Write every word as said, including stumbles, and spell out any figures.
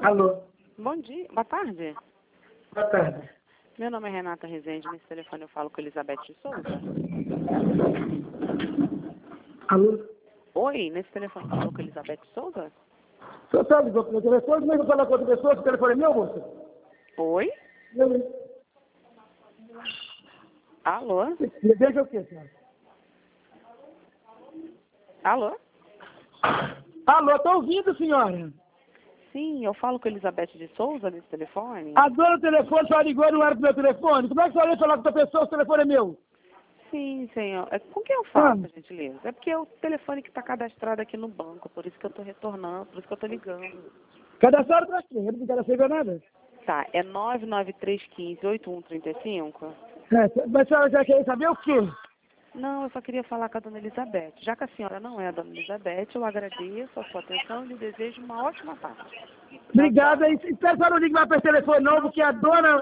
Alô? Bom dia, boa tarde. Boa tarde. Meu nome é Renata Rezende, nesse telefone eu falo com Elizabeth de Souza. Alô? Oi, nesse telefone eu falo com Elizabeth de Souza? O senhor tá ligando para o meu telefone, como é que eu falo com outra pessoa? Esse telefone é meu, moça? Oi? Eu- Alô? Deseja o quê, senhora? Alô? Alô, estou ouvindo, senhora. Sim, eu falo com Elizabeth de Souza nesse telefone? A dona do telefone só ligou e não era pro meu telefone. Como é que a senhora ia falar com outra pessoa se o telefone é meu? Sim, senhor. É, com quem eu falo, Ah. por gentileza? É porque é o telefone que está cadastrado aqui no banco, por isso que eu estou retornando, por isso que eu estou ligando. Cadastrado pra quê? Eu não quero saber nada. Tá, é nove nove três um cinco, oito um três cinco? É, mas a senhora já quer saber o quê? Não, eu só queria falar com a dona Elizabeth. Já que a senhora não é a dona Elizabeth, eu agradeço a sua atenção e lhe desejo uma ótima tarde. Tchau, tchau. Obrigada. E espero que a senhora não ligue mais para esse telefone não, porque a dona...